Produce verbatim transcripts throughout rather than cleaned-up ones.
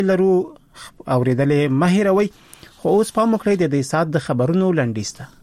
لرو اوریدلې مه هېروئ. خو اوس پام وکړئ د دې ساعت د خبرونو لنډیز ته.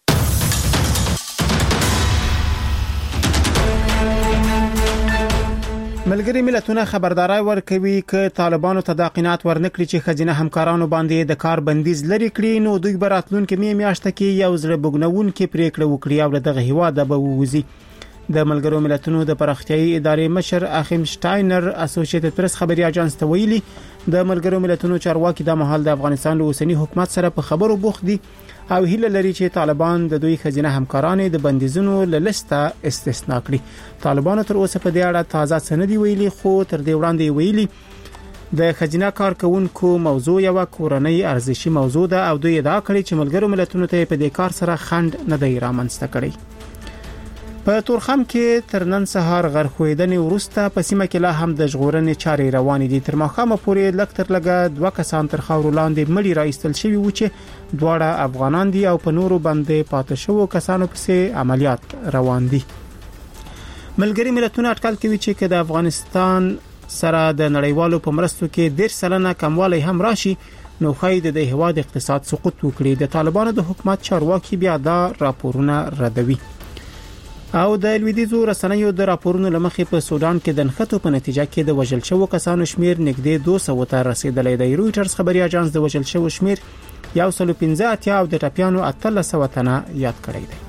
ملګری ملتونه خبرداري ورکوي ک طالبانو ته د قناعت ورنکړي چې خزینه همکارانو باندې د کار بندیز لري کړي نو دوی براتلون کې می میاشته کې یو زړه بګنون کې پریکړه وکړي او دغه هیواد به ووزي. د ملګرو ملتونو د پراختیايي ادارې مشر اخیم شټاینر اسوسییټډ پریس خبري اژانس ته ویلي د ملګرو ملتونو چارواکي د مهال د افغانستان له اوسنی حکومت سره په خبرو بوخت دي او هیله لري چې طالبان د دوی خزینه همکارانو د بندیزونو له لسته استثناء کړي. طالبانو تر اوسه په دې اړه تازه سندي ویلي خو تر دې وړاندې ویلي د خزینه کارکونکو موضوع یو کورنۍ ارزشي موضوع ده او دوی ادعا کړي چې ملګرو ملتونو ته په دې کار سره خند نه دی رامنځته کړی. په تورخم کې تر نن سهار غرخویدنې ورسته په سیمه کې لا هم د ژغورنې چارې روانې دي. تر ماښامه پورې لږ تر لږه دوه کسان تر خاورو لاندې مړي راایستل شوي و چې دواړه افغانان دي او په نورو باندې پاتې شوو کسانو پسې عملیات روان دي. ملګری ملتونه اټکل کوي چې د افغانستان سره د نړیوالو په مرستو کې ډېر سلنه کموالی هم راشي نو خای د هیواد اقتصاد سقوط وکړي. د طالبانو د حکومت چارواکي بیا دا راپورونه ردوي. او د لویدیځو رسنیو د راپورونو لمخې په سودان کې د نښتو په نتیجه کې د وژل شوو کسانو شمیر نږدې دوه سوه ته رسیدلی دی. رويټرز خبري اژانس د وژل شوو شمیر یو سل پنځه اتیا او د ټپیانو اتلس سوه تنه یاد کړی دی.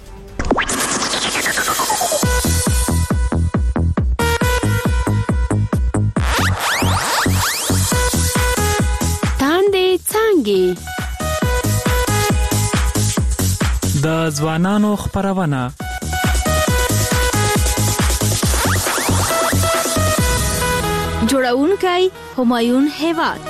تاندې څانګې د ځوانانو خبرونه جوړونکی همایون هیواد.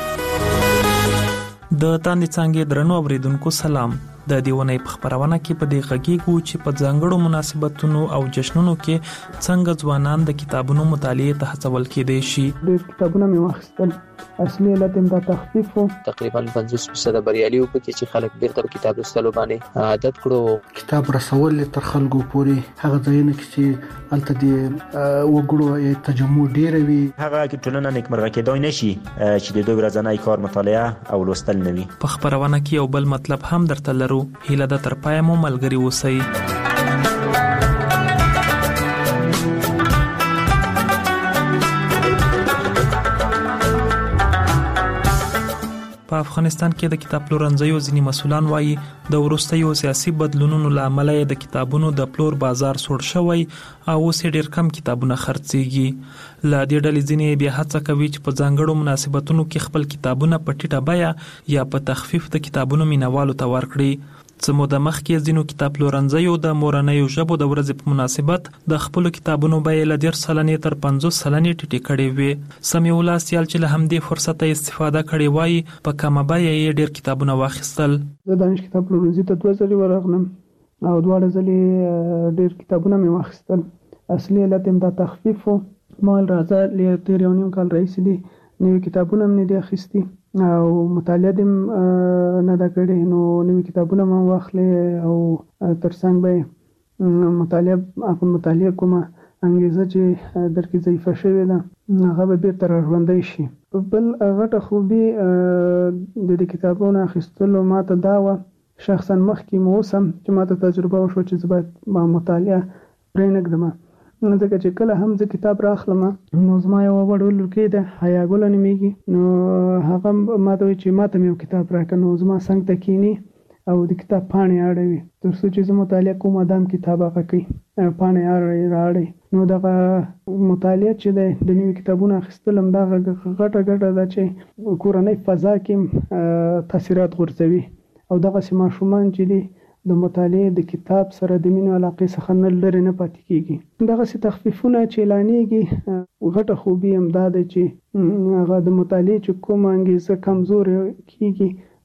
د تاندې څانګې درنو اوریدونکو سلام. د دیونې په خبرونه کې په دې غږیږو چې په ځانګړو مناسبتونو او جشنونو کې څنګه ځوانان د کتابونو مطالعه ته هڅول کېدای شي. د کتابونو مې واخیستل اصلي علت هم د تخفیف وو. تقریبا پنځوس فیصد بریالي وو پکې چې خلک بیرته کتاب لوستلو باندې عادت کړو. کتاب رسول تر خلکو پورې هغه ځایونه کې چې الته د وګړو تجمع ډیر وي هغه کې ټولنه نیکمرغه کېدای نشي چې د دوی ورځنی کار مطالعه او لوستل نه وي. په خبرونه کې یو بل مطلب هم درته لرو. هیله د تر پای مو ملګری اوسئ. په افغانستان کې د کتاب پلورنځیو ځینې مسؤلان وایي د وروستیو سیاسي بدلونونو لامل د کتابونو د پلور بازار سوړ شوی او اوس ډېر کم کتابونه خرڅيږي. لا دې ډلې ځینې بیا هڅه کوي چې په ځانګړو مناسبتونو کې خپل کتابونه په ټیټه بیه یا په تخفیف د کتابونو مینوالو ته ورکړي. څمو د مخ کې ځینو کتاب پلورنځیو د مورنیو ژبو د ورځې په مناسبت د خپل کتابونو بیه له ډېر سلنې تر پنځوس سلنې ټیټې کړې وي. سمي ولا سیال چې له همدې فرصت استفاده کړې وای په کومه بیه یې ډېر کتابونه واخیستل. د دانش کتاب پلورنځي ته دوه ځلې ورغلم او دواړه ځلې ډېر کتابونه مې واخیستل. اصلي علت هم د تخفیف وو. مال راځه له تیر یو نیم کال راهیسې دي نوې کتابونه مې دي اخیستي او مطالعه دې نه دا کړې نو نوې کتابونه مې واخلې او ترڅنګ به مطالعه په مطالعه کومه انګیزه چې درکې ضعیفه شوې ده هغه به بیرته راژوندی شي. بل غټه خوبي د دې کتابونو اخیستلو ماته دا وه شخصا مخکې مو اوسم چې ماته تجربه وشوه چې زه باید مطالعه پرېنږدم ځکه چې کله هم زه کتاب راخلم نو زما یو وړ لورکۍ ده حیا ګله نومیږي نو هغه ماته وایي چې ماته مې یو کتاب راکړه نو زما څنګ ته کښېني او د کتاب پاڼې اړوي تر څو چې زه مطالعه کوم ادم کتاب هغه کوي پاڼې اړوي راړي نو دغه مطالعه چې دی د نوي کتابونو اخیستل هم دغه غټه ګټه ده چې کورنۍ فضا کې تاثیرات غورځوي او دغسې ماشومان چې دي د مطالعه د کتاب سره د مینې علاقې څخه نه لرې نه پاتې کېږي. دغسې تخفیفونه چې اعلانېږي غټه خوبي هم دا ده چې هغه د مطالعې چې کومه انګیزه کمزورې کېږي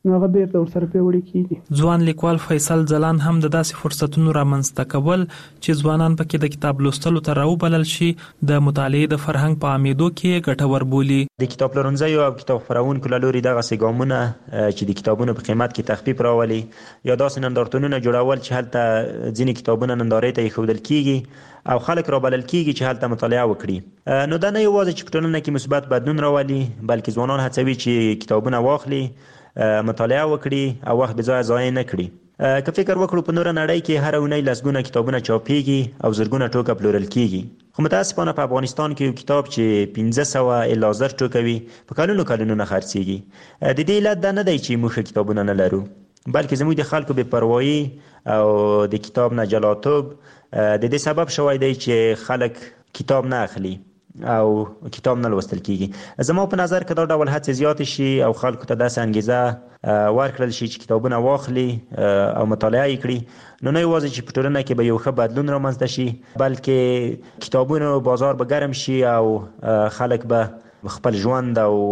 نو هغه بیرته ورسره پیوړی کیږي. ځوان لیکوال فیصل ځلان هم د داسې فرصتونو رامنځته کول چې ځوانان پکې د کتاب لوستلو ته راوبلل شي د مطالعې د فرهنګ په عامېدو کې ګټور بولي. د کتاب پلورنځیو او کتاب خپرونکو له لوري دغه ګامونه چې د کتابونو په قیمت کې تخفیف راولي یا داسې نندارتونونه جوړول چې هلته ځینې کتابونه نندارې ته ایښودل کیږي او خلک رابلل کیږي چې هلته مطالعه وکړي، نو دا نه یوازې چې په ټولنه کې مثبت بدلون راولي بلکې ځوانان هڅوي چې کتابونه واخلي، مطالعه وکړي او وخت به ځای ضایع نه کړي. که فکر وکړو په نوره نړۍ کې هر اونۍ لسګونه کتابونه چاپیږي او زرګونه ټوکه پلورل کیږي، خو متاسفانه په افغانستان کې یو کتاب چې پنځه سوه الا زر ټوکه وي په کلونو کلونو نه خرڅیږي. د دې علت دا نه دی چې موږ کتابونه نه لرو بلکې زموږ د خلکو بې پروایي او د کتاب نه جلاتوب د دې سبب شوی دی چې خلک کتاب نه اخلي او کتاب نه لوستل کیږي. زما په نظر که دا ډول هڅې زیات شي او خلکو ته داسې انګیزه ورکړل شي چې کتابونه واخلي او مطالعه یې کړي، نو نه یوازې چې په ټولنه کې به یو ښه بدلون رامنځته شي بلکې کتابونو بازار به ګرم شي او خلک به خپل ژوند او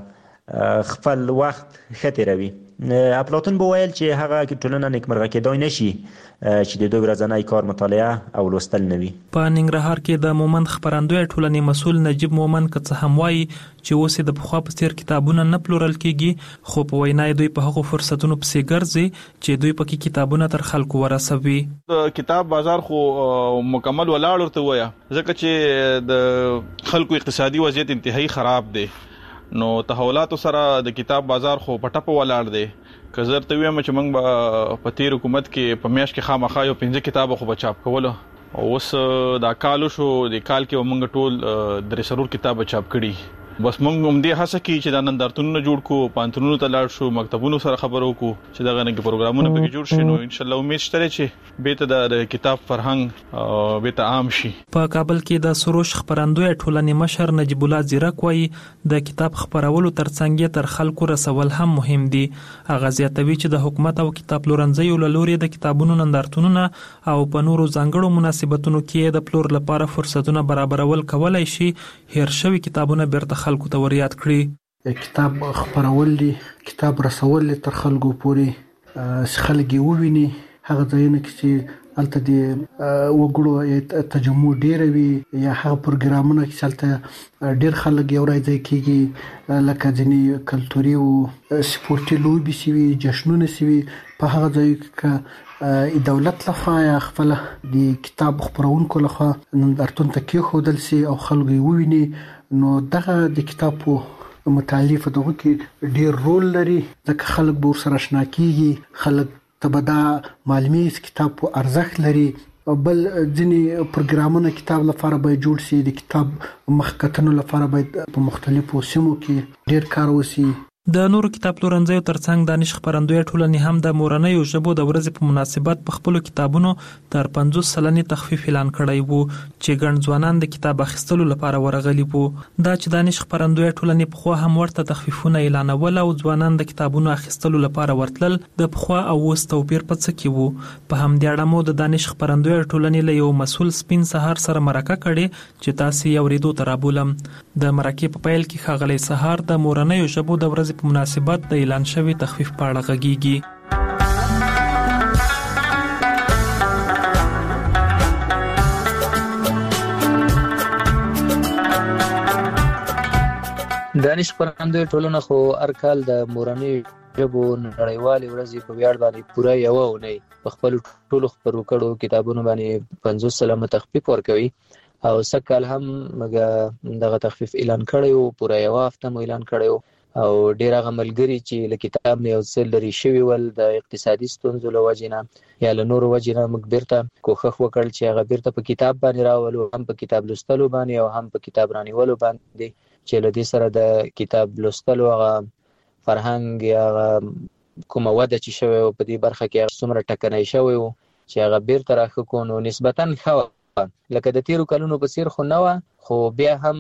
هغه خپل وخت ښه تېروي. افلاطون به ویل چې هغه ټولنه نیکمرغه کېدای نشي چې د دوی ورځنی کار مطالعه او لوستل نه وي. په ننګرهار کې د مومند خپرندوی ټولنې مسؤل نجیب مومند که څه هم وایي چې اوس د پخوا په څیر کتابونه نه پلورل کیږي، خو په وینا دوی په هغو فرصتونو پسې ګرځي چې دوی پکې کتابونه تر خلکو ورسوي. د کتاب بازار خو مکمل ولاړ ورته ویا ځکه چې د خلکو اقتصادي وضعیت انتهایی خراب دی، نو تحولاتو سره د کتاب بازار خو پټپ ولاړ دی. که زه ته ویم چې موږ به په تیر حکومت کې په میاشت کې خامخا یو پنځه کتابه خو به چاپ کولو، اوس دا کال شو د کال کې موږ ټول درې سرور کتابه چاپ کړي. بس موږ هم دې هڅه کوي چې دا نندارتونونه جوړ کړو، پانتونونو ته لاړ شو، مکتبونو سره خبرو کو چې دغه نه پروګرامونه به جوړ شي، نو ان شاء الله امید شته چې به ته د کتاب فرهنګ او به ته عام شي. په کابل کې د سروش خپرندوی ټولنې مشر نجیب الله زیرک وایي د کتاب خپرولو ترڅنګ تر خلکو رسول هم مهم دي. هغه زیاتوي چې د حکومت او کتاب پلورنځیو له لوري د کتابونو نندارتونونه او په نورو ځانګړو مناسبتونو کې د پلور لپاره فرصتونه برابرول کولای شي هیر شوي کتابونه بیرته خلکو ته وريات کړي. کتاب خپرول دي، کتاب رسول تر خلکو پورې خلک وویني، هغه ځایونه چې هلته د وګړو تجمع ډیر وي یا هغه پروګرامونه چې هلته ډیر خلک یو ځای کېږي، لکه ځینې کلتوري او سپورتي لوبې شوي، جشنونه شوي، په هغه ځایو کې دولت لخوا یا خپل د کتاب خپرونکو لخوا نندارتون ته کېښودل شي او خلک یې وویني، نو دغه د کتاب په مطالعه په دغه کې ډیر رول لري ځکه خلک به ورسره اشنا کېږي، خلک ته به دا معلومیږي کتاب په ارزښت لري. بل ځینې پروګرامونه کتاب لپاره باید جوړ شي، د کتاب مخکتنو لپاره باید په مختلفو سیمو کې ډیر کار وشي. د نورو کتاب پلورنځیو ترڅنګ دانش خپرندوی ټولنې هم د مورنیو ژبو د ورځې په مناسبت په خپلو کتابونو تر پنځوس سلنې تخفیف اعلان کړی وو چې ګڼ ځوانان د کتاب اخیستلو لپاره ورغلي وو. دا چې دانش خپرندوی ټولنې پخوا هم ورته تخفیفونه اعلانول او ځوانان د کتابونو اخیستلو لپاره ورتلل، د پخوا او اوس توپیر په څه کې وو؟ په همدې اړه مو د دانش خپرندوی ټولنې له یو مسؤل سپین سهار سره مرکه کړې چې تاسو یې اورېدو ته رابولم. د مرکې په پیل کې ښاغلی سهار د مورنیو ژبو د ورځې په مناسبت د اعلان شوي تخفیف په اړه غږیږي. دانش خپرندوی ټولنه خو هر کال د مورنیو ژبو نړیوالې ورځې په ویاړ باندې پوره یوه اونۍ په خپلو ټولو خپرو کړو کتابونو باندې پنځوس سلنه تخفیف ورکوي او سږ کال هم دغه تخفیف اعلان کړی و، پوره یوه هفته مو اعلان کړی و او ډیر هغه ملګري چې له کتاب نه یو څه لرې شوي ول د اقتصادي ستونزو له وجې نه یا له نورو وجې نه موږ بیرته کوښښ وکړ چې هغه بیرته په کتاب باندې راولو، هم په کتاب لوستلو باندې او هم په کتاب رانیولو باندې، چې له دې سره د کتاب لوستلو هغه فرهنګ یا کومه وده چې شوی و په دې برخه کې هغه څومره ټکنی شوی و چې هغه بیرته راښه کړو، نو نسبتاً ښه لکه د تیرو کلونو په څیر خو نه و، خو بیا هم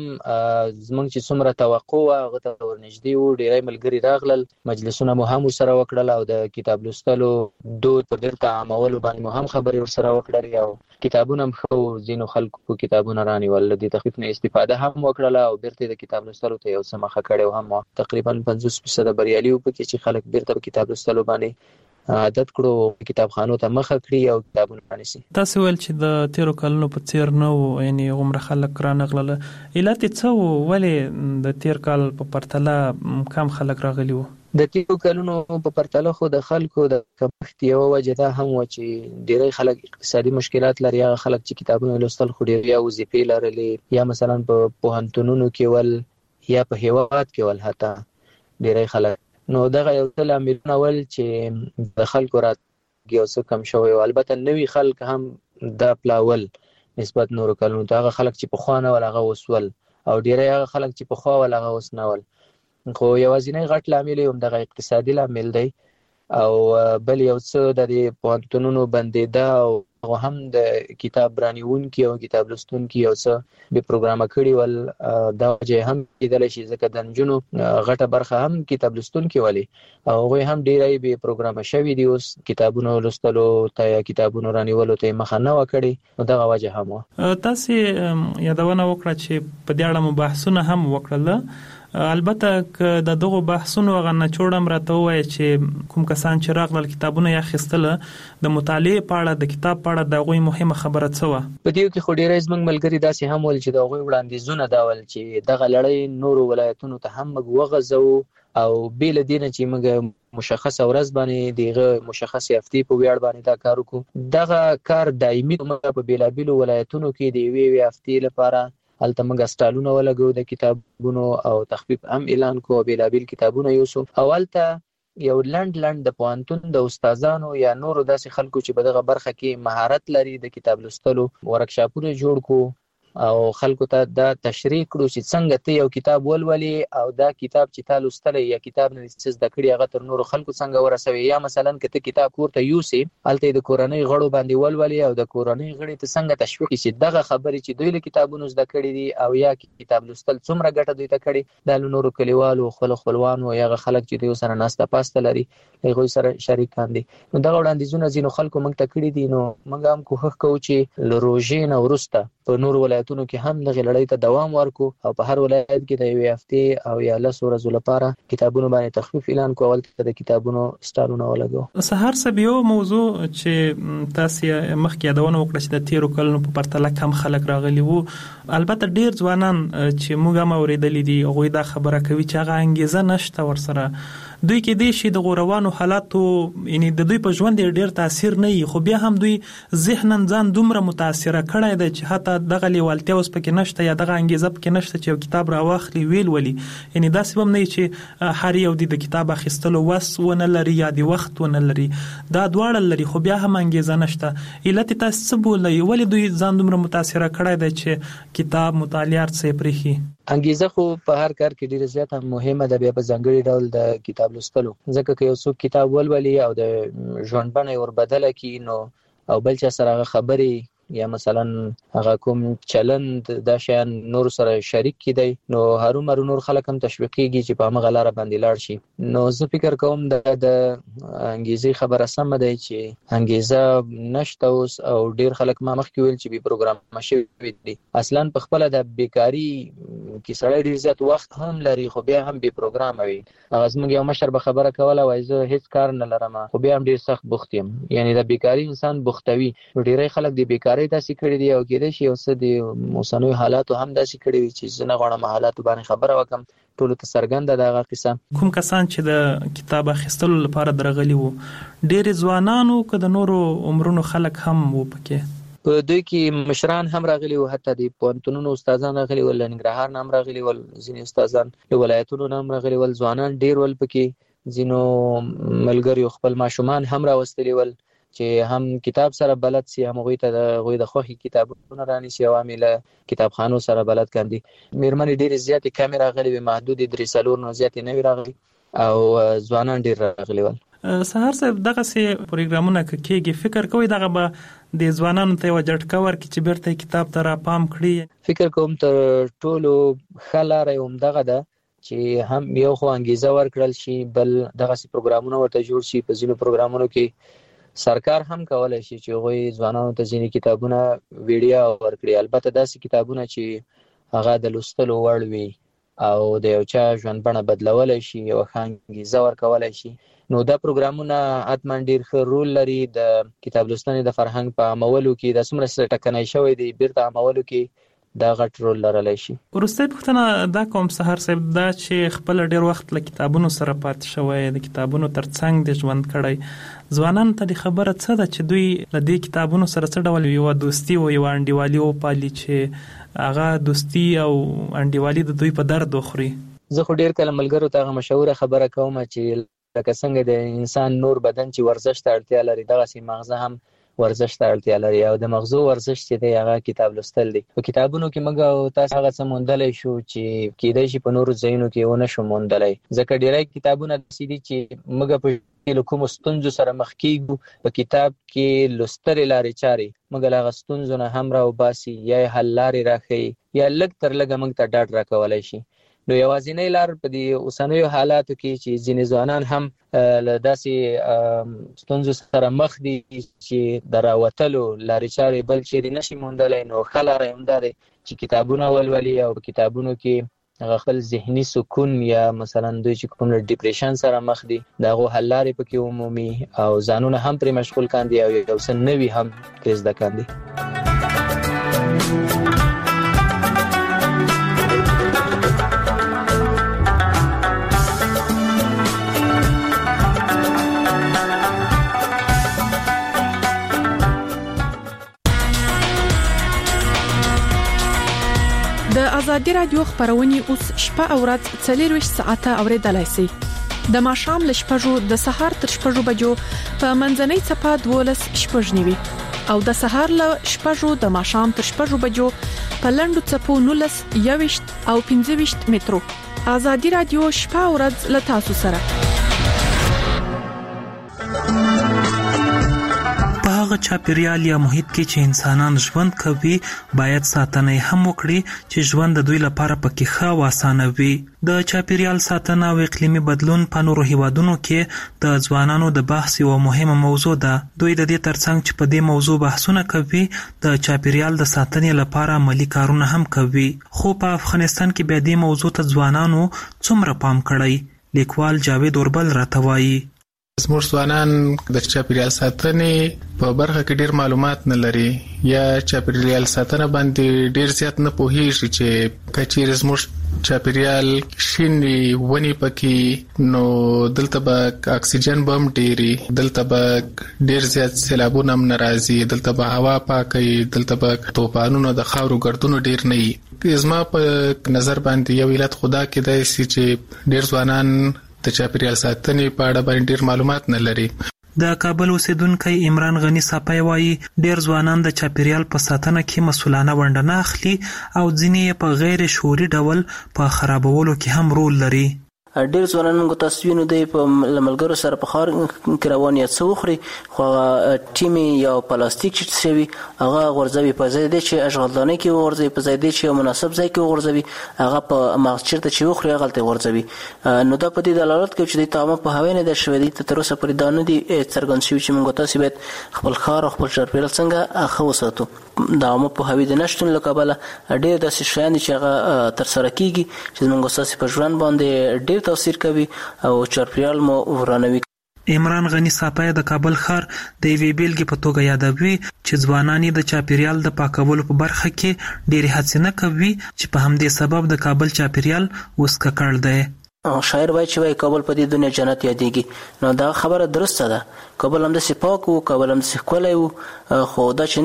زمونږ چې څومره توقع وه هغه ته ورنږدې وو. ډېری ملګري راغلل، مجلسونه مو هم ورسره وکړل او د کتاب لوستلو دود په بیرته عامولو باندې مو هم خبرې ورسره وکړلې او کتابونه هم ښه وو. ځینو خلکو کتابونه رانیول، د تخفیف نه استفاده هم وکړله او بیرته د کتاب لوستلو ته یو څه مخه کړی و. هم تقریبا پنځوس فیصده بریالي وو پکې چې خلک بیرته په کتاب لوستلو باندې عادت کړو، کتابخانو ته مخه کړي او کتابونه رانیسي. تاسو ویل چې د تیرو کلونو په څیر نه وو، یعنی عمر خلک رانغلل. علت څه وو؟ ولې د تیر کال په پرتله کم خلک راغلي وو؟ د تیرو کلونو په پرتله خو د خلکو د کمښت یوه وجه دا هم وه چې ډېری خلک اقتصادي مشکلات لري. هغه خلک چې کتابونه لوستل خو ډېر یا وظیفې لرلې یا مثلا په پوهنتونونو کې ول یا په هیواد کې ول، حتی ډېری خلک. نو دغه یو څه لاملونه ول چې د خلکو راتګ یو څه کم شوی و. البته نوي خلک هم دا پلاول نسبت نورو کلونو ته. هغه خلک چې پخوا نه ول هغه اوس ول، او ډېری هغه خلک چې پخوا ول هغه اوس نه ول. خو یوازینی غټ لامل یې همدغه اقتصادي لامل دی، او بل یو څه د پوهنتونونو بندېده او هغه هم د کتاب رانیونکي او کتاب لوستونکي یو څه بې پروګرامه کړي ول. دا وجه هم کېدلی شي ځکه د نجونو غټه برخه هم کتاب لوستونکي ولي او هغوی هم ډېری بې پروګرامه شوي دي. اوس کتابونو لوستلو ته یا کتابونو رانیولو ته یې مخه نه وه کړې، نو دغه وجه هم وه. تاسې یادونه وکړه چې په دې اړه مو بحثونه هم وکړل. البته که د دغو بحثونو هغه نچوړ هم راته ووایه چې کوم کسان چې راغلل کتابونه یې اخیستله، د مطالعې په اړه د کتاب په اړه د هغوی مهمه خبره څه وه؟ په دې کې خو ډېری زموږ ملګري داسې هم ول چې د هغوی وړاندیزونه دا ول چې دغه لړۍ نورو ولایتونو ته هم موږ وغځوو او بې له دې نه چې موږ مشخصه ورځ باندې دغه مشخص هفتې په ویاړ باندې دا کار وکړو. دغه کار دایمي موږ په بېلابېلو ولایتونو کې د یوې یوې هفتې لپاره هلته موږ سټالونه ولګو د کتابونو او تخفیف هم اعلان کو، بېلابېل کتابونه یوسو او هلته یو لنډ لنډ د پوهنتون د استادانو یا نورو داسې خلکو چې په دغه برخه کې مهارت لري د کتاب لوستلو ورکشاپونه جوړ کو او خلکو ته دا تشریح کړو چې څنګه ته یو کتاب ولولي او دا کتاب چې تا لوستلی یا کتاب نه څه زده کړي هغه تر نورو خلکو څنګه ورسوي. یا مثلا که ته کتاب کور ته یوسې هلته د کورنۍ غړو باندې ولولي او د کورنۍ غړي ته څنګه تشویق کړي چې دغه خبرې چې دوی له کتابونو زده کړي دي او یا کتاب لوستل څومره ګټه دوی ته کړي، دا له نورو کلیوالو خپلو خپلوانو یا هغه خلک چې دوی سره ناسته پاسته لري هغوی سره شریکان دي. نو دغه وړاندیزونه ځینو خلکو موږ ته کړي دي. نو موږ هم کوښښ کوو چې له روژې نه وروسته په نورو ولایتونو کې هم دغه لړۍ ته دوام ورکو او په هر ولایت کې د یوې هفتې او یا لسو ورځو لپاره کتابونو باندې تخفیف اعلان کو، اول د کتابونو سټالونه ولګو. سهار صاحب، یو موضوع چې تاسو مخکې یادونه وکړه چې د تیرو کلونو په پرتله کم خلک راغلي وو، البته ډیر ځوانان چې موږ هم اورېدلي دي هغوی دا خبره کوي چې هغه انګیزه نشته ورسره. دوی کې دې شي د غوروانو حالاتو یعنی د دوی په ژوند ډیر تاثیر نه وي، خو بیا هم دوی ذهناً ځان دومره متاثره کړی دی چې حتی دغه لیوالتیا اوس پکې نشته یا دغه انګیزه پکې نشته چې یو کتاب راواخلي ویل ولي. یعنی داسې هم نه چې هر یو د کتاب اخیستلو وس ونه لري یا د وخت ونه لري، دا دواړه لري خو بیا هم انګیزه نشته. علت تاسو څه بولئ؟ ولې دوی ځان دومره متاثره کړی دی چې کتاب مطالعه څه پرېښي؟ انګیزه خو په هر کار کې ډیره زیاته مهمه ده، بیا په ځانګړي ډول د کتاب لوستلو. ځکه که یو څوک کتاب ولولي او د ژوند بڼه یې وربدله کړي نو او بل چا سره هغه خبرې یا مثلا هغه کوم چلند دا شیان نور سره شریک کیدی نو هرومرو نور خلک هم تشویقيږي چې په هغه لار باندې لاړ شي. نو زه فکر کوم د انګیزې خبره سم ده چې انګیزه نشته اوس او ډیر خلک ما مخکې ویل چې به پروګرام شوی دي. اصلا په خپل د بیکاری کې سړی ډیر زیات وخت هم لري خو بیا هم به پروګرام وي. هغه زموږ یو مشر به خبره کوله وای زه هیڅ کار نه لرم خو بیا هم ډیر سخت بوخت یم. یعنی د بیکاری انسان بوختوي. ډیری خلک د بیکاری داسې کړي دي او کېدای شي اوس د موسنوي حالاتو هم داسې کړي وي چې زه نه غواړم حالاتو باندې خبره وکم. ټولو ته څرګنده ده هغه قصه. کوم کسان چې د کتاب اخیستلو لپاره درغلي وو ډېر ځوانانو که د نورو عمرونو خلک هم وو پکې؟ په دوی کې مشران هم راغلي وو، حتی د پوهنتونونو استادان راغلي ول، ننګرهار نه هم راغلي ول، ځینې استادان له ولایتونو نه هم راغلي ول، ځوانان ډېر ول پکې. ځینو ملګریو خپل ماشومان هم راوستلي ول چې هم کتاب سره بلد سي، هم غوي ته د غوي د خوخي کتابونه رانیسي او عامل کتابخانو سره بلد کاندي. میرمنې ډېر زیاتې کیمرا غلي به محدود درې سلور نه زیاتې نه راغلي او ځوانان ډېر راغلي ول. سهار صاحب دغه سي پروګرامونه کېږي فکر کوي دغه به د ځوانانو ته وجټ کور کې چې بیرته کتاب ته را پام کړی؟ فکر کوم تر ټولو خلاره هم دغه ده چې هم یو خو انګیزه ورکړل شي، بل دغه سي پروګرامونه ورته جوړ شي. په ځینو پروګرامونو کې سرکار هم کولای شي چې غوي ځوانانو ته ځینې کتابونه ویډیو ورکړي، البته داسې کتابونه چې هغه د لوستلو وړ وي او د یو چا ژوند بڼه بدلولای شي او انګیزه ورکولای شي. نو دا پروګرامونه حتما ډیر ښه رول لري د کتاب لوستنې د فرهنګ په عملولو کې. د څومره ټکنۍ شوی دی بیرته عملولو کې دا غټ رول لرلی شي. وروستۍ پوښتنه دا کوم سهار صاحب دا چې خپل ډیر وخت له کتابونو سره پاتې شوی، د کتابونو ترڅنګ د ژوند کړی، ځوانانو ته د خبره څه ده چې دوی له دې کتابونو سره څه ډول یو دوستي او یو انډیوالي وپالي چې هغه دوستي او انډیوالي د دوی په درد وخوري؟ زه خو ډیر کله ملګرو ته هغه مشهوره خبره کوم چې لکه څنګه د انسان نور بدن چې ورزش ته اړتیا لري، دغسې مغزه هم ورزش ته اړتیا لري او د مغزو ورزش چې دی هغه کتاب لوستل دی. په کتابونو کې موږ او تاسو هغه څه موندلی شو چې کېدای شي په نورو ځایونو کې ونه شو موندلی، ځکه ډیری کتابونه داسې دي چې موږ په له کومو ستونزو سره مخ کېږو، په کتاب کې لوستلې لارې چارې موږ له هغه ستونزو نه هم راوباسي یا یې حل لارې راښیي یا لږ تر لږه موږ ته ډاډ راکولی شي. نو یوازینۍ لار په دې اوسنیو حالاتو کې چې ځینې ځوانان هم له داسې ستونزو سره مخ دي چې د راوتلو لارې چارې بل چیرې نشي موندلی، نو ښه لاره یې همدا دی چې کتابونه ولولي او په کتابونو کې هغه خپل ذهني سکون یا مثلا دوی چې کوم ډیپریشن سره مخ دي د هغو حل لارې پکې ومومي او ځانونه هم پرې مشغول کاندي او یو څه نوي هم پرې زده کاندي. د ازادي رادیو خبرونه اوس شپه او ورځ څلور ساعته اوریدلای شئ. د ماښام ل شپږو د سهار تر شپږو بجو په منځنۍ صفه دولس شپږنیوي او د سهار ل شپږو د ماښام تر شپږو بجو په لندو صفو نولس یويشت او پنځه ویشت مترو. ازادي رادیو شپه او ورځ ل تاسو سره. هغه چاپیریال یا محیط کې چې انسانان ژوند کوي باید ساتنه هم وکړي چې ژوند د دوی لپاره پکې ښه او اسانه وي. د چاپیریال ساتنه او اقلیمي بدلون په نورو هیوادونو کې د ځوانانو د بحث یوه مهمه موضوع ده. دوی د دې ترڅنګ چې په دې موضوع بحثونه کوي د چاپیریال د ساتنې لپاره عملی کارونه هم کوي. خو په افغانستان کې بیا دې موضوع ته ځوانانو څومره پام کړی؟ لیکوال جاوید اوربل راته وایي زموږ ځوانان د چاپیریال ساتنې په برخه کې ډیر معلومات نه لري یا چاپیریال ساتنه باندې ډیر زیات نه پوهیږي چې کچیر زموږ چاپیریال شینی ونی پکې نو دلته به اکسیجن بم ډیری، دلته به ډیر زیات سیلابونه هم ناراضي، دلته به هوا پاکي، دلته به طوفانونه د خاورو ګردونو ډیر نه وي. زما په نظر باندې یو علت خدا کې دی چې ډیر ځوانان د چاپیریال ساتنې په اړه باندې ډیر معلومات نه لري. د کابل اوسیدونکی عمران غنی صاحب وایي ډیر ځوانان د چاپیریال په ساتنه کې مسؤلانه ونډه نه اخلي او ځینې په غیر شعوري ډول په خرابولو کې هم رول لري. ډیر ځوانان موږ تاسو وینو دی په ملګرو سره په خار کې روان یا څو خوري خو ټیمي یا پلاستیک چې شوی هغه غورځوي په ځای دی چې اشغالدانه کې غورځوي، په ځای دی چې مناسب ځای کې غورځوي، هغه په مغز چیرته چې وخوري هغه ته غورځوي. نو دا په دې دلالت کوي چې د تمام په هوای نه د شوی دی تر اوسه پرې دانه دي څرګند شوی چې موږ تاسو باید خپل خار او خپل چاپیریال څنګه اخو وساتو. دا مو په هوی د نشټون لکابله ډېر داسې شیان چې هغه تر سره کیږي چې موږ تاسو په ژوند باندې ډېر تاثیر کوي او چاپیریال مو ورانوي. عمران غنی صاحب د کابل ښار د وی بیلګې په توګه یادوي چې ځوانان د چاپیریال د پاکولو په برخه کې ډېر هڅې نه کوي چې په همدې سبب د کابل چاپیریال اوس ککړ دی. شاعر وایي چې وای کابل په دې دنیا جنت یادېږي. نو دا خبره درسته ده. کابل هم داسې پاک وو، کابل هم داسې ښکلی وو، خو دا چې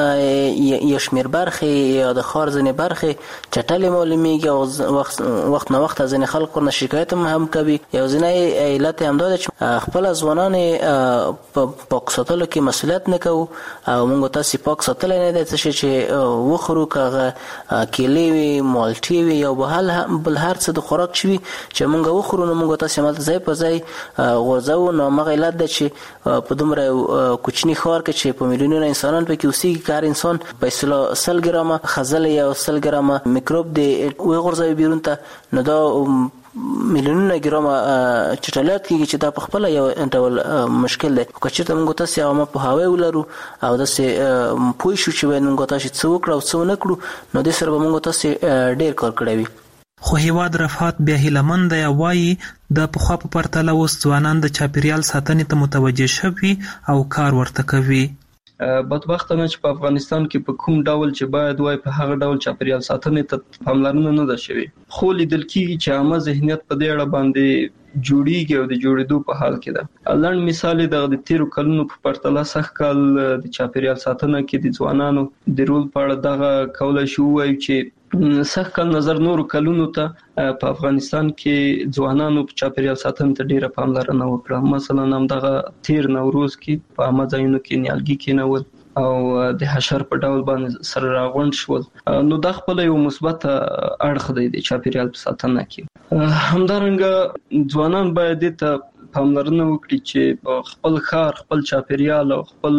نن یو شمېر برخې یا د ښار ځینې برخې چټلې معلومېږي او وخت نه وخت ځینې خلک ورنه شکایت هم کوي. یو ځینی علت یې همدا ده چې خپله ځوانان یې په پاک ساتلو کې مسؤلیت نه کوو او موږ تاسې پاک ساتلی نه دی څه شی چې وخورو، که هغه کیلې وي، مالټې وي یا بل هر څه د خوراک چې وي چې موږ وخورو نو موږ تاسو مال ځای په ځای غورځو. نو مغه علت د چې په دومره کوچني ښار کې چې په میلیونونو انسانان پکې اوسېږي کار انسان په اصطلاح سل ګرامه خزل یا سل ګرامه میکروب دی وي غورځوي بیرون ته، نو دا میلیونونه ګرامه چټلات کېږي چې دا په خپل یو ډول مشکل دی. که چېرته موږ تاسو عامه پوهاوی ولرو او داسې پوه شو چې موږ تاسو څه وکړو او څه ونه کړو، نو دې سره به موږ تاسو ډېر کار کړی وي. خو هیواد رفعت بیا هیلمن دی وایي د پخوا په پرتله اوس ځوانان د چاپیریال ساتنې ته متوجه شوي او کار ورته کوي. بدبختانه چې په افغانستان کې په کوم ډول چې باید وای په هغه ډول چاپیریال ساتنې ته پاملرنه نه ده شوې. خو لیدل کېږي چې عامه ذهنیت په دې اړه باندې جوړیږي او د جوړېدو په حال کې ده. لنډ مثال د تیرو کلونو په پرتله سخت کال د چاپیریال ساتنه کې د ځوانانو د رول په اړه دغه کولای شو وایي چې سخت کال نظر نورو کلونو ته په افغانستان کې ځوانانو په چاپیریال ساتنې ته ډیره پاملرنه وکړه. مثلا هم دغه تیر نوروز کې په عامه ځایونو کې نیالګي کېنول او د حشر په ډول باندې سره راغونډ شول، نو دا خپل یو مثبت اړخ دی د چاپیریال په ساتنه کې. همدارنګه ځوانان باید ته پاملرنه وکړي چې خپل ښار، خپل چاپیریال او خپل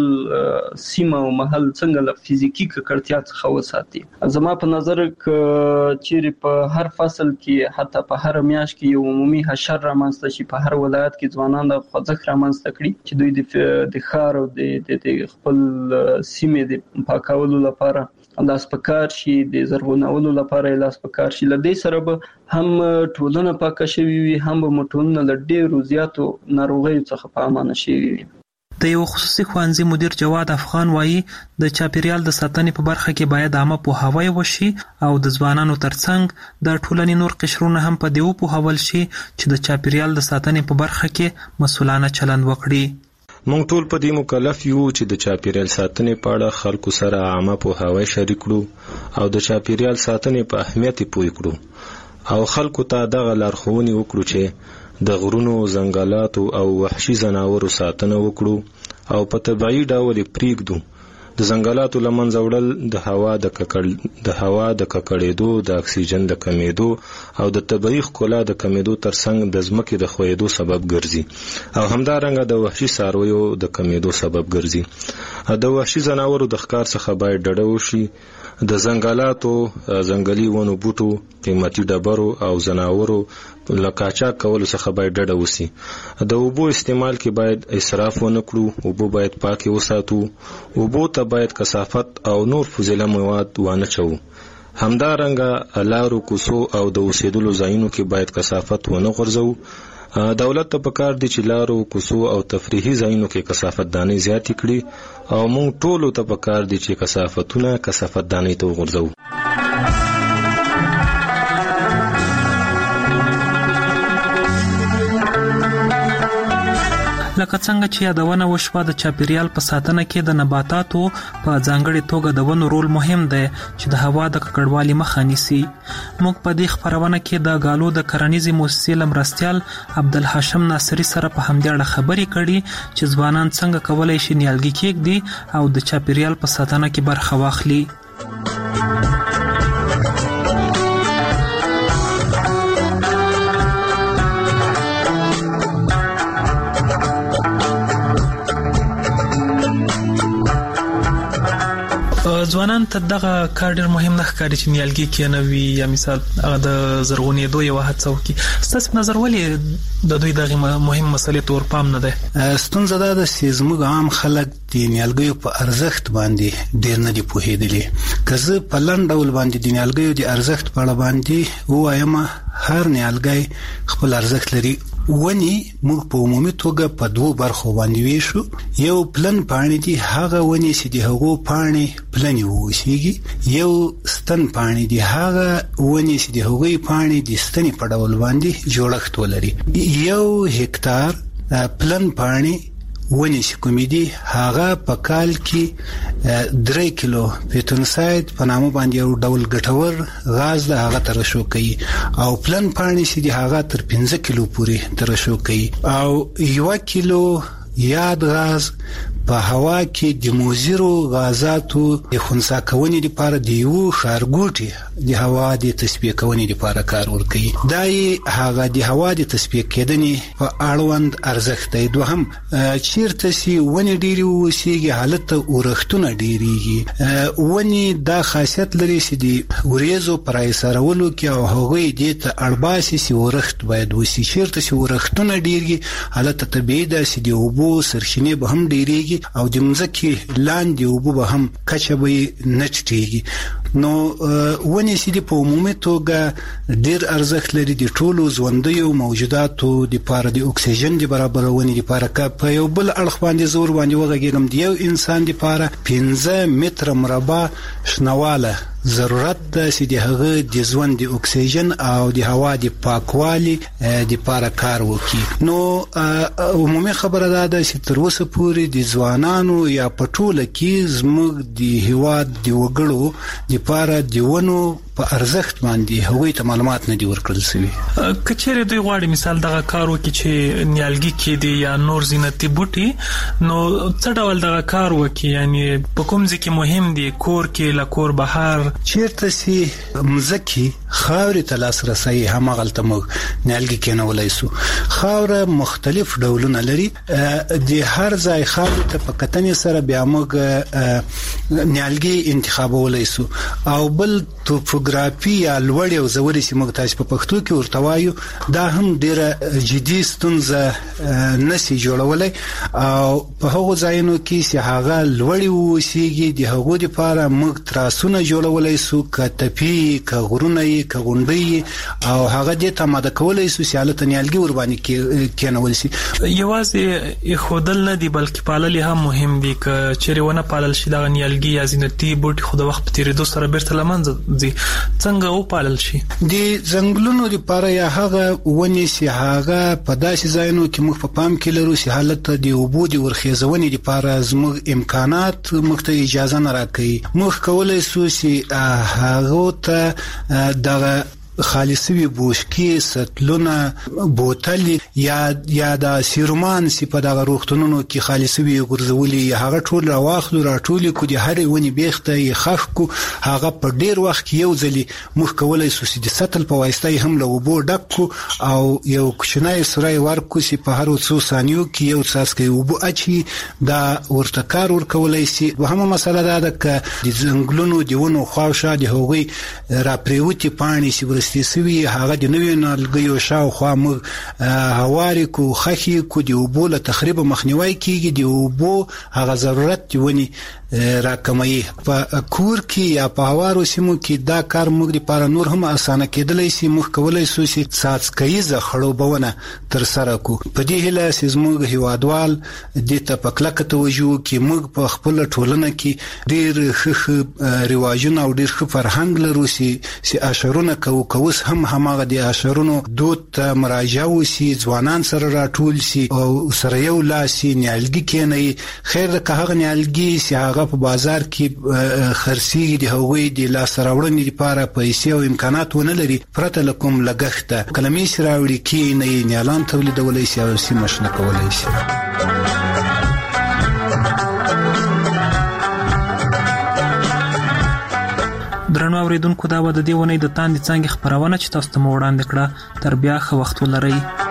سیمه او محل څنګه له فزیکی ککړتیا څخه وساتي. زما په نظر ک چیرې په هر فصل کې حتی په هر میاشت کې یو عمومي حشر رامنځته شي په هر ولایت کې ځوانان د خوځښت رامنځته کړي چې دوی د ښار او د خپل سیمې د پاکولو لپاره لاس پکار شي، د زرغونولو لپاره لاس پکار شي. لدې سره به هم ټولنه پاکه شوي وي، هم به ټولنه له ډېرو زیاتو ناروغیو څخه په امانه شوي وي. د یو خصوصي ښوونځي مدیر جواد افغان وایي د چاپیریال د ساتنې په برخه کې باید عامه پوهاوی وشي او د ځوانانو ترڅنګ د ټولنې نور قشرونه هم په دې وپوهول شي چې د چاپیریال د ساتنې په برخه کې مسؤلانه چلند وکړي. مونږ ټول په دې مکلف یو چې د چاپیریال ساتنې په اړه خلکو سره عامه پوهاوی شریک کړو او د چاپیریال ساتنې په اهمیت پوه کړو او خلکو ته دغه لارښوونې وکړو چې د غرونو، ځنګلاتو او وحشي ځناورو ساتنه وکړو او په طبیعي ډول پریږدو. د ځنګلاتو له منځه وړل د هوا د ککړ د هوا د ککړېدو، د اکسیجن د کمیدو او د طبیعي ښکلا د کمیدو ترڅنګ د ځمکې د ښویېدو سبب ګرځي او همدارنګه د وحشي څارویو د کمیدو سبب ګرځي. د وحشي ځناورو د ښکار څخه باید ډډه وشي. د ځنګلاتو، ځنګلي ونو بوټو، قیمتي ډبرو او ځناورو له قاچاق کولو څخه باید ډډه وشي. د اوبو استعمال کې باید اسراف ونه کړو. اوبه باید پاکې وساتو. اوبو ته باید کثافت او نور فضله مواد وانه چوو. همدارنګه لارو، کوڅو او د اوسېدلو ځایونو کې باید کثافت ونه غورځوو. دولت ته پکار دی چې لارو، کوڅو او تفریحي ځایونو کې کثافت دانۍ زیاتې کړي او موږ ټولو ته پکار دی چې کثافتونه کثافت دانۍ ته وغورځوو. لکه څنګه چې یادونه وشوه د چاپیریال په ساتنه کې د نباتاتو په ځانګړي توګه د ونو رول مهم دی چې د هوا د ککړوالي مخه نیسي. موږ په دې خپرونه کې د غالو د کرنیزې مؤسسې له مرستیال عبدالحاشم ناصري سره په همدې اړه خبرې کړي چې ځوانان څنګه کولی شي نیالګي کېږدي او د چاپیریال په ساتنه کې برخه واخلي. ځوانان ته دغه کار ډېر مهم نه ښکاري چې نیالګي کېنوي یا مثال هغه د زرغونېدو یوه هڅه وکړي. ستاسې په نظر ولې د دوی دغې مهم مسلې ته ورپام نه دی؟ ستونزه دا ده چې زموږ عام خلک د نیالګیو په ارزښت باندې ډېر نه دي پوهېدلي. که زه په لنډ ډول باندې د نیالګیو د ارزښت په اړه باندې ووایم، هر نیالګی خپل ارزښت لري. ونی موږ په عمومي توګه په دوو برخو باندې ویشو. یو پلن پاڼې دي، هغه ونی چې د هغو پاڼې پلنې واوسېږي. یو ستن پاڼې دي، هغه ونی چې د هغوی پاڼې د ستنې په ډول باندې جوړښت ولري. یو هکتار پلن پاڼې ونی چې کومې دي، هغه په کال کې درې کیلو پیتونساید په نامه باندې یو ډول ګټور غاز ده، هغه ترشح کوي. او پلن پاڼې چې دي، هغه تر پنځه کیلو پورې ترشح کوي. او یو کیلو یاد غاز په هوا کې د موزیرو غازاتو د خنثی کونې لپاره د یو ښارګوټي د هوا د تصفیه کونې لپاره کار ورکوي. دا یې هغه د هوا د تصفیه کېدنې په اړوند ارزښت دی. دوهم چیرته چې ونې ډېرې واوسېږي هلته اورښتونه ډېرېږي. ونې دا خاصیت لري چې د وریځو په راایسارولو کې او هغوی دې ته اړ باسي چې اورښت باید وسي. چیرته چې اورښتونه ډېرېږي هلته طبیعي ده چې د اوبو سرچینې به هم ډېرېږي او د مځکې لاندې اوبه به هم کچه به یې نه ټیټېږي. نو ونې چې دي په عمومي توګه ډېر ارزښت لري د ټولو ژوندیو موجوداتو دپاره د اکسیجن د برابرونې دپاره. که په یو بل اړخ باندې زور باندې وغږېږم د یو انسان دپاره پنځه متره مربع شنواله ضرورت ده چې د هغه د ژوند د اکسیجن او د هوا د پاکوالي دپاره کار وکړي. نو عمومي خبره دا ده چې تر اوسه پورې د ځوانانو یا په ټوله کې زموږ د هېواد د وګړو دپاره د ونو په ارزښت باندې هغوی ته معلومات نه دي ورکړل شوي. که چیرې دوی غواړي مثال دغه کار وکړي چې نیالګي کېدي یا نور زینتي بوټي، نو څه ډول دغه کار وکړي؟ یعنی په کوم ځای کې مهم دي؟ کور کې، له کور بهر؟ چیرته چې مځکې خاورې ته لاسرسی هماغلته موږ نیالګي کېنولی سو. خاوره مختلف ډولونه لري. د هر ځای خاورې ته په کتنې سره بیا موږ نیالګي انتخابولی سو. او بل توپوګرافي یا لوړې او ژورې چې موږ تاسو په پښتو کې ورته وایو، دا هم ډېره جدي ستونزه نشي جوړولی. او په هغو ځایونو کې چې هغه لوړې واوسېږي د هغو دپاره موږ تراسونه جوړولی سو، که تپې، که غرونه یې، که غونډۍ او هغه دې ته آماده کولی سو چې هلته نیالګي ورباندې کېنول شي. یوازې ایښودل نه دي بلکې پالل هم مهم دي. که چیرې ونه پالل شي دغه نیالګي یا زینتي بوټي خو د وخت په تېرېدو سره بیرته له منځه ځي. څنګه وپالل شي؟ د ځنګلونو دپاره یا هغه ونې چې هغه په داسې ځایونو کې موږ په پام کې لرو چې هلته د اوبو د ورخیزونې دپاره زموږ امکانات موږ ته اجازه نه راکوي. موږ کولی سو چې هغو ته دغه خالصوي بوشکې، سطلونه، بوتل یا یا د سیرومان چې په دغه روغتونونو کې خالصوي ګرځولي هغه ټول راواخلو، راټولې کړو، د هرې ونې بیخته یې خښ کړو. هغه په ډېر وخت کې یو ځلې موږ کولی سو چې د سطل په واسطه یې هم له اوبو ډک کړو او یو کوچنی سوری ورکړو چې په هرو څو ثانیو کې یو څاڅکی اوبه اچي. دا ورته کار ورکولی شي. دوهمه مسله دا ده که د ځنګلونو د ونو خواوشا د هغوی راپرېوتې پاڼې چې سوي هغه د نویو نیالګیو شاوخوا موږ هوارې کو، خښې کو، د اوبو له تخریب مخنیوی کیږي. د اوبو هغه ضرورت د ونې راکموي. په کور کې یا په هوارو سیمو کې دا کار موږ لپاره نور هم اسانه کېدلی شي. موږ کولی سو چې څاڅکیزه خړوبونه ترسره کړو. په دې هیله چې زموږ هیوادوال دې ته په کلکه توجه وکړي. موږ په خپله ټولنه کې ډېر ښه ښه رواجونه او ډېر ښه فرهنګ لرو چې اشعرونه کوو. که اوس هم هماغه د اشعرونو دود ته مراجعه وشي، ځوانان سره راټول شي او سره یو لاس شي، نیالګي کېنوي. خیر ده که هغه نیالګي چې هغه په بازار کې خرڅېږي د هغوی د لاسته راوړنې لپاره پیسې او امکانات ونه لري، پرته له کوم لګښته کلمې چې راوړي کېنوي، نیالان تولیدولی شي او سیمه شنه کولی شي. درنو اوریدونکو، دا به د دې ونې د تاندې څانګې خپرونه چې تاسو ته مو وړاندې کړه. تر بیا ښه وخت ولرئ.